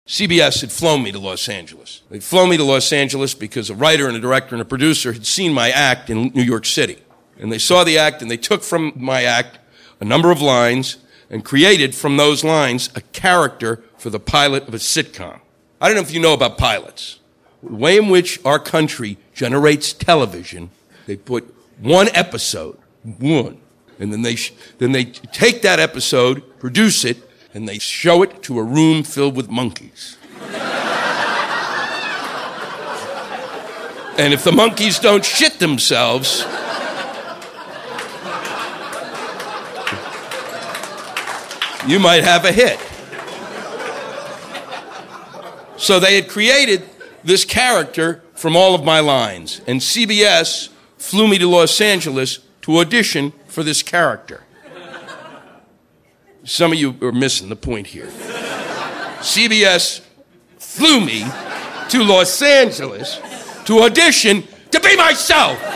CBS had flown me to Los Angeles. They'd flown me to Los Angeles because a writer and a director and a producer had seen my act in New York City. And they saw the act, and they took from my act a number of lines and created from those lines a character for the pilot of a sitcom. I don't know if you know about pilots. The way in which our country generates television, they put one episode, and then they take that episode, produce it, and they show it to a room filled with monkeys. And if the monkeys don't shit themselves, you might have a hit. So they had created this character from all of my lines, and CBS flew me to Los Angeles to audition for this character. Some of you are missing the point here. CBS flew me to Los Angeles to audition to be myself.